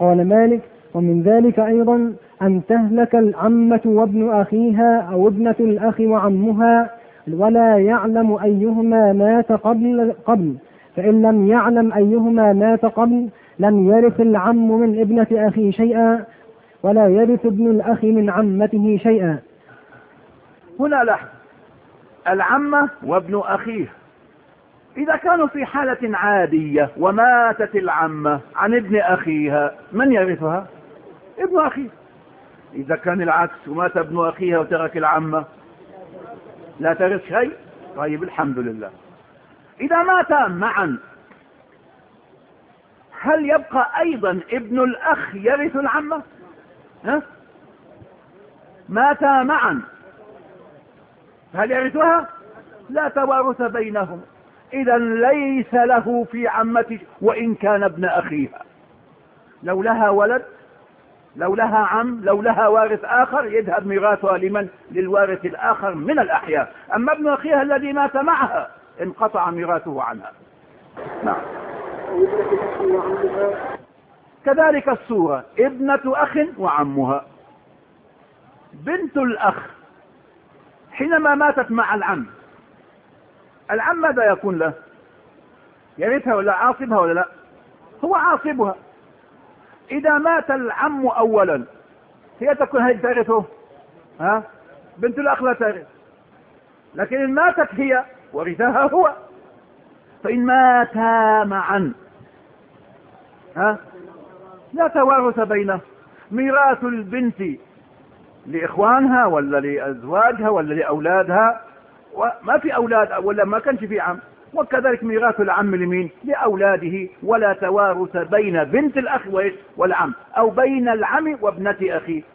قال مالك: ومن ذلك أيضا أن تهلك العمة وابن أخيها أو ابنة الأخ وعمها ولا يعلم أيهما مات قبل، فإن لم يعلم أيهما مات قبل لم يرث العم من ابنة أخي شيئا ولا يرث ابن الأخ من عمته شيئا. هنا لحظة، العمة وابن أخيه إذا كانوا في حالة عادية وماتت العمة عن ابن أخيها من يرثها؟ ابن أخيه. إذا كان العكس ومات ابن أخيها وترك العمة لا ترث شيء. طيب الحمد لله. إذا ماتا معا هل يبقى أيضا ابن الأخ يرث العمة؟ ماتا معا هل يرثها؟ لا توارث بينهم. إذا ليس له في عمته وإن كان ابن أخيها. لو لها ولد، لو لها عم، لو لها وارث آخر يذهب ميراثها لمن؟ للوارث الآخر من الأحياء. أما ابن أخيها الذي مات معها انقطع ميراثه عنها. نعم. كذلك الصورة، ابنة أخ وعمها. بنت الأخ حينما ماتت مع العم، العم ماذا يكون له؟ يرثها ولا عاصبها ولا لا؟ هو عاصبها. إذا مات العم أولا هي تكون هي ترثه؟ بنت الأخ لا ترث. لكن إن ماتت هي ورثها هو. فإن ماتا معا لا توارث بينه. ميراث البنت لإخوانها ولا لأزواجها ولا لأولادها، وما في أولاد ولا ما كانش في عم. وكذلك ميراث العم لمين؟ لأولاده. ولا توارث بين بنت الأخ والعم، أو بين العم وابنة أخيه.